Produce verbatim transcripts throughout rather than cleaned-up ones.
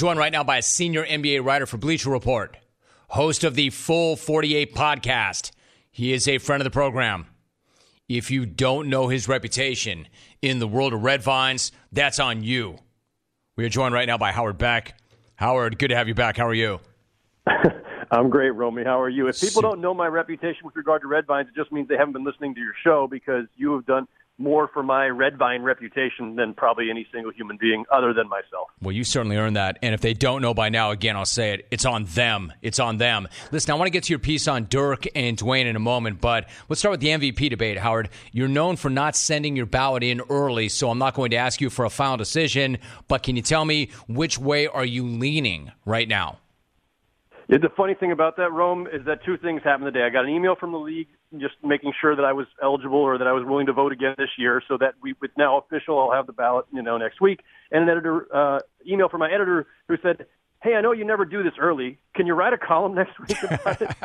joined right now by a senior N B A writer for Bleacher Report, host of the Full forty-eight podcast. He is a friend of the program. If you don't know his reputation in the world of Red Vines, that's on you. We are joined right now by Howard Beck. Howard, good to have you back. How are you? I'm great, Romy. How are you? If people don't know my reputation with regard to Red Vines, it just means they haven't been listening to your show, because you have done more for my Red Vine reputation than probably any single human being other than myself. Well, you certainly earned that. And if they don't know by now, again, I'll say it, it's on them. It's on them. Listen, I want to get to your piece on Dirk and Dwayne in a moment, but let's start with the M V P debate, Howard. You're known for not sending your ballot in early, so I'm not going to ask you for a final decision, but can you tell me which way are you leaning right now? Yeah, the funny thing about that, Rome, is that two things happened today. I got an email from the league just making sure that I was eligible or that I was willing to vote again this year, so that we, it's now official. I'll have the ballot, you know, next week. And an editor uh, email from my editor who said, "Hey, I know you never do this early. Can you write a column next week about it?"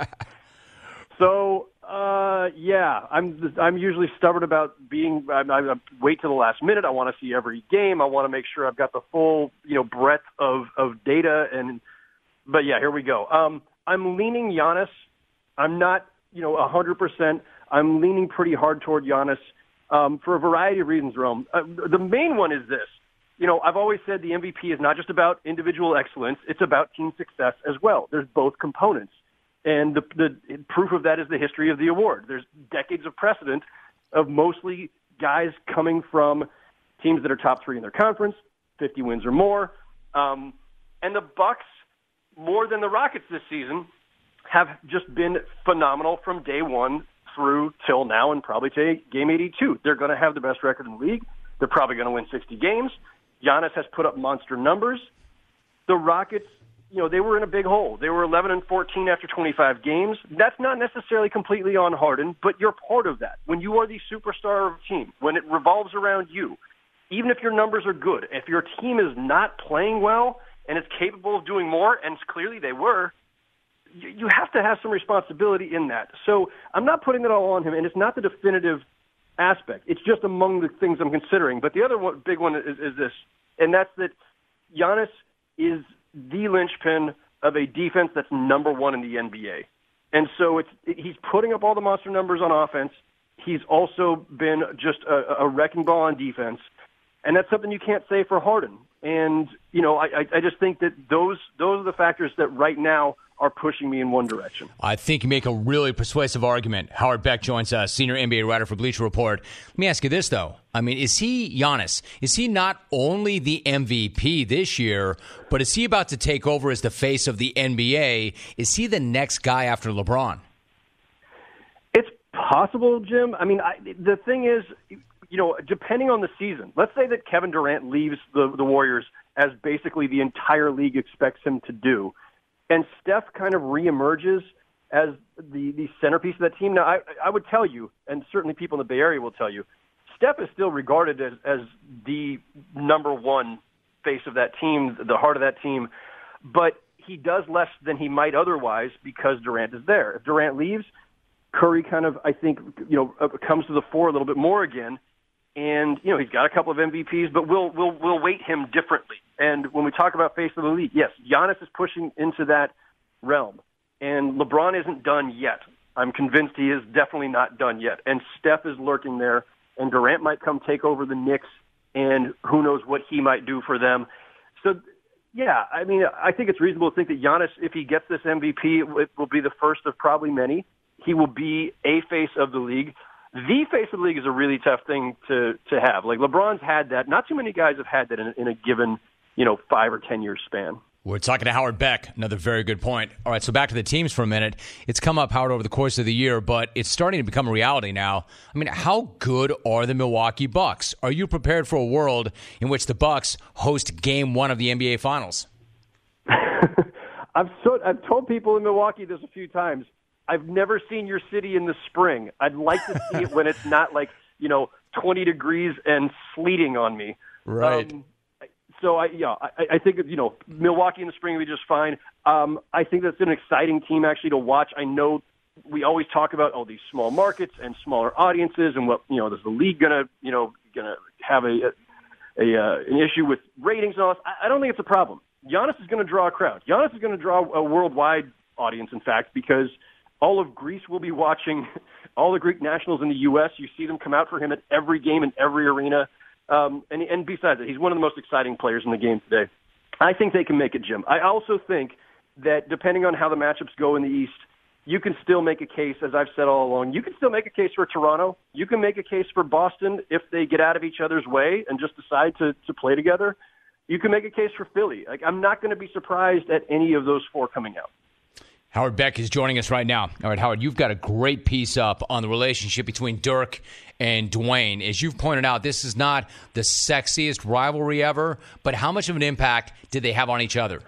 So, uh, yeah, I'm I'm usually stubborn about being. I, I wait till the last minute. I want to see every game. I want to make sure I've got the full, you know, breadth of of data and. But, yeah, here we go. Um, I'm leaning Giannis. I'm not, you know, one hundred percent. I'm leaning pretty hard toward Giannis um, for a variety of reasons, Rome. Uh, the main one is this. You know, I've always said the M V P is not just about individual excellence. It's about team success as well. There's both components. And the, the proof of that is the history of the award. There's decades of precedent of mostly guys coming from teams that are top three in their conference, fifty wins or more. Um, and the Bucks, more than the Rockets this season, have just been phenomenal from day one through till now and probably to game eighty-two. They're going to have the best record in the league. They're probably going to win sixty games. Giannis has put up monster numbers. The Rockets, you know, they were in a big hole. They were eleven and fourteen after twenty-five games. That's not necessarily completely on Harden, but you're part of that. When you are the superstar of a team, when it revolves around you, even if your numbers are good, if your team is not playing well and is capable of doing more, and clearly they were, you, you have to have some responsibility in that. So I'm not putting it all on him, and it's not the definitive aspect. It's just among the things I'm considering. But the other one, big one is, is this, and that's that Giannis is the linchpin of a defense that's number one in the N B A. And so it's he's putting up all the monster numbers on offense. He's also been just a, a wrecking ball on defense. And that's something you can't say for Harden. And, you know, I, I just think that those those are the factors that right now are pushing me in one direction. I think you make a really persuasive argument. Howard Beck joins us, senior N B A writer for Bleacher Report. Let me ask you this, though. I mean, is he, Giannis, is he not only the M V P this year, but is he about to take over as the face of the N B A? Is he the next guy after LeBron? It's possible, Jim. I mean, I, the thing is, you know, depending on the season, let's say that Kevin Durant leaves the, the Warriors as basically the entire league expects him to do, and Steph kind of reemerges as the, the centerpiece of that team. Now, I, I would tell you, and certainly people in the Bay Area will tell you, Steph is still regarded as, as the number one face of that team, the heart of that team, but he does less than he might otherwise because Durant is there. If Durant leaves, Curry kind of, I think, you know, comes to the fore a little bit more again. And, you know, he's got a couple of M V Ps, but we'll we'll we'll weight him differently. And when we talk about face of the league, yes, Giannis is pushing into that realm. And LeBron isn't done yet. I'm convinced he is definitely not done yet. And Steph is lurking there, and Durant might come take over the Knicks, and who knows what he might do for them. So, yeah, I mean, I think it's reasonable to think that Giannis, if he gets this M V P, it will be the first of probably many. He will be a face of the league. The face of the league is a really tough thing to, to have. Like, LeBron's had that. Not too many guys have had that in, in a given, you know, five or ten year span. We're talking to Howard Beck. Another very good point. All right, so back to the teams for a minute. It's come up, Howard, over the course of the year, but it's starting to become a reality now. I mean, how good are the Milwaukee Bucks? Are you prepared for a world in which the Bucks host Game One of the N B A Finals? I've so I've told people in Milwaukee this a few times. I've never seen your city in the spring. I'd like to see it when it's not like, you know, twenty degrees and sleeting on me. Right. Um, so, I, yeah, I, I think, you know, Milwaukee in the spring will be just fine. Um, I think that's an exciting team, actually, to watch. I know we always talk about, oh, these small markets and smaller audiences and what, you know, is the league going to, you know, going to have a, a, a uh, an issue with ratings and all this. I, I don't think it's a problem. Giannis is going to draw a crowd. Giannis is going to draw a worldwide audience, in fact, because all of Greece will be watching, all the Greek nationals in the U S. You see them come out for him at every game in every arena. Um, and, and besides it, he's one of the most exciting players in the game today. I think they can make it, Jim. I also think that depending on how the matchups go in the East, you can still make a case, as I've said all along, you can still make a case for Toronto. You can make a case for Boston if they get out of each other's way and just decide to, to play together. You can make a case for Philly. Like, I'm not going to be surprised at any of those four coming out. Howard Beck is joining us right now. All right, Howard, you've got a great piece up on the relationship between Dirk and Dwayne. As you've pointed out, this is not the sexiest rivalry ever, but how much of an impact did they have on each other?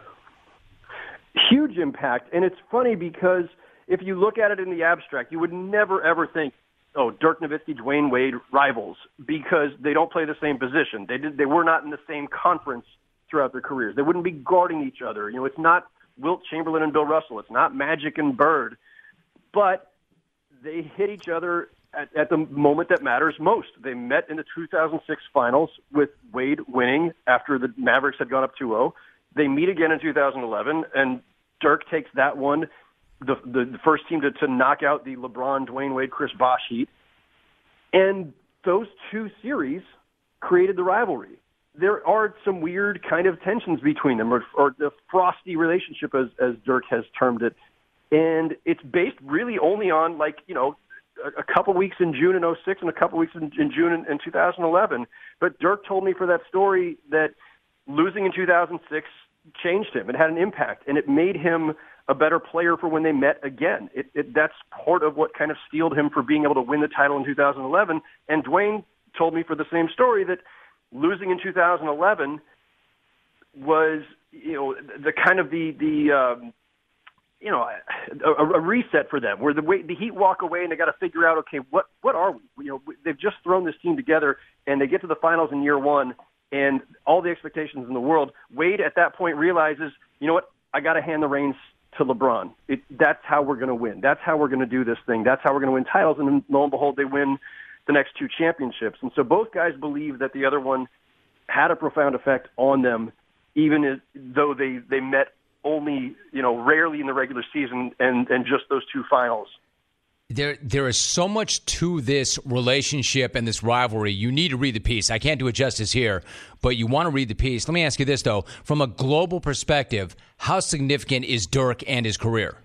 Huge impact. And it's funny because if you look at it in the abstract, you would never, ever think, oh, Dirk Nowitzki, Dwayne Wade, rivals, because they don't play the same position. They did. They were not in the same conference throughout their careers. They wouldn't be guarding each other. You know, it's not Wilt Chamberlain and Bill Russell. It's not Magic and Bird. But they hit each other at, at the moment that matters most. They met in the two thousand six finals with Wade winning after the Mavericks had gone up two oh. They meet again in two thousand eleven, and Dirk takes that one, the, the, the first team to, to knock out the LeBron, Dwayne Wade, Chris Bosh heat. And those two series created the rivalry. There are some weird kind of tensions between them, or, or the frosty relationship, as, as Dirk has termed it. And it's based really only on, like, you know, a, a couple weeks in June in oh six and a couple weeks in, in June in, in two thousand eleven. But Dirk told me for that story that losing in two thousand six changed him. It had an impact, and it made him a better player for when they met again. It, it, that's part of what kind of steeled him for being able to win the title in two thousand eleven. And Dwayne told me for the same story that losing in two thousand eleven was, you know, the kind of the, the um, you know, a, a reset for them, where the way, the Heat walk away and they got to figure out, okay, what, what are we? You know, they've just thrown this team together and they get to the finals in year one and all the expectations in the world. Wade at that point realizes, you know what, I got to hand the reins to LeBron. It, that's how we're going to win. That's how we're going to do this thing. That's how we're going to win titles. And then, lo and behold, they win the next two championships. And so both guys believe that the other one had a profound effect on them, even as, though they, they met only, you know, rarely in the regular season and, and just those two finals. There, there is so much to this relationship and this rivalry. You need to read the piece. I can't do it justice here, but you want to read the piece. Let me ask you this, though. From a global perspective, how significant is Dirk and his career?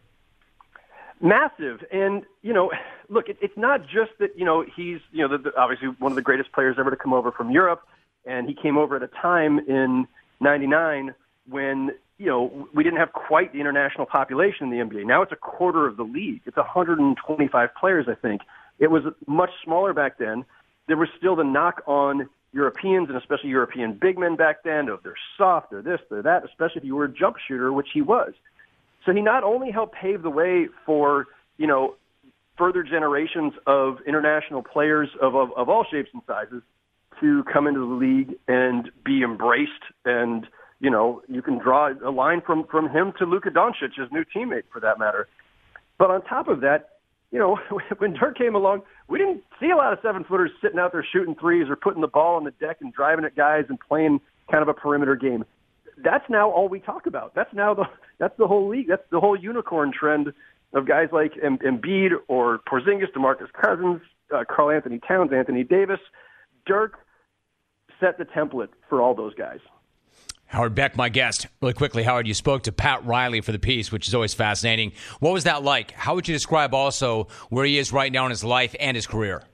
Massive. And, you know, look, it, it's not just that, you know, he's, you know, the, the, obviously one of the greatest players ever to come over from Europe, and he came over at a time in ninety-nine when, you know, we didn't have quite the international population in the N B A. Now it's a quarter of the league. It's one hundred twenty-five players, I think. It was much smaller back then. There was still the knock on Europeans, and especially European big men back then, of they're soft, they're this, they're that, especially if you were a jump shooter, which he was. So he not only helped pave the way for, you know, further generations of international players of, of, of all shapes and sizes to come into the league and be embraced. And, you know, you can draw a line from, from him to Luka Doncic, his new teammate, for that matter. But on top of that, you know, when Dirk came along, we didn't see a lot of seven-footers sitting out there shooting threes or putting the ball on the deck and driving at guys and playing kind of a perimeter game. That's now all we talk about. That's now the that's the whole league. That's the whole unicorn trend of guys like Embiid or Porzingis, DeMarcus Cousins, uh, Karl Anthony Towns, Anthony Davis. Dirk set the template for all those guys. Howard Beck, my guest. Really quickly, Howard, you spoke to Pat Riley for the piece, which is always fascinating. What was that like? How would you describe also where he is right now in his life and his career?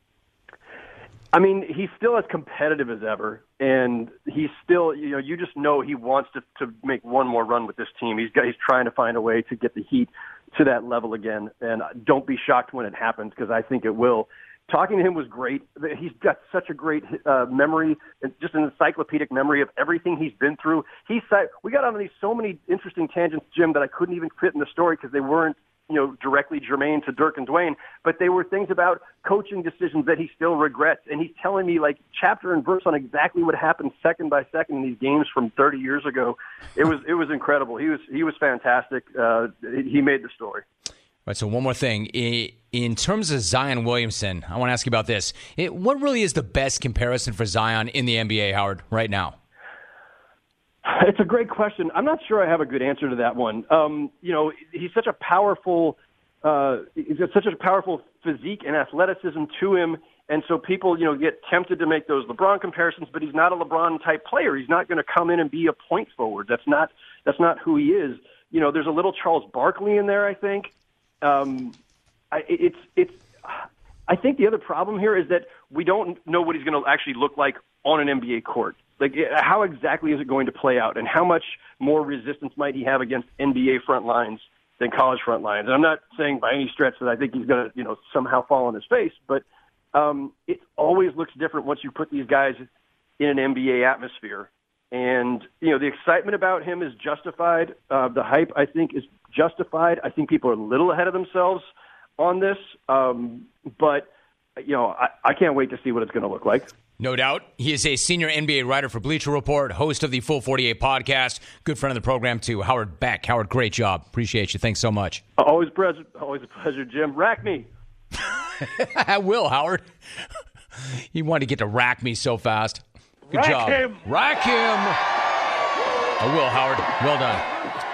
I mean, he's still as competitive as ever, and he's still, you know, you just know he wants to, to make one more run with this team. He's got, he's trying to find a way to get the Heat to that level again, and don't be shocked when it happens, because I think it will. Talking to him was great. He's got such a great uh, memory, just an encyclopedic memory of everything he's been through. He said, we got on these so many interesting tangents, Jim, that I couldn't even fit in the story because they weren't, you know, directly germane to Dirk and Dwayne, but they were things about coaching decisions that he still regrets. And he's telling me, like, chapter and verse on exactly what happened second by second in these games from thirty years ago. It was it was incredible. He was he was fantastic. Uh, he made the story. All right, so one more thing. In terms of Zion Williamson, I want to ask you about this. What really is the best comparison for Zion in the N B A, Howard, right now? It's a great question. I'm not sure I have a good answer to that one. Um, you know, he's such a powerful, uh, he's got such a powerful physique and athleticism to him. And so people, you know, get tempted to make those LeBron comparisons, but he's not a LeBron type player. He's not going to come in and be a point forward. That's not, that's not who he is. You know, there's a little Charles Barkley in there, I think. Um, I, it's, it's, I think the other problem here is that we don't know what he's going to actually look like on an N B A court. Like, how exactly is it going to play out, and how much more resistance might he have against N B A front lines than college front lines? And I'm not saying by any stretch that I think he's going to, you know, somehow fall on his face, but um, it always looks different once you put these guys in an N B A atmosphere. And, you know, the excitement about him is justified. Uh, the hype, I think, is justified. I think people are a little ahead of themselves on this. Um, but, you know, I, I can't wait to see what it's going to look like. No doubt. He is a senior N B A writer for Bleacher Report, host of the Full forty-eight podcast, good friend of the program too, Howard Beck. Howard, great job. Appreciate you. Thanks so much. Always, pleasure, always a pleasure, Jim. Rack me. I will, Howard. He wanted to get to rack me so fast. Good rack job. Him. Rack him. I will, Howard. Well done.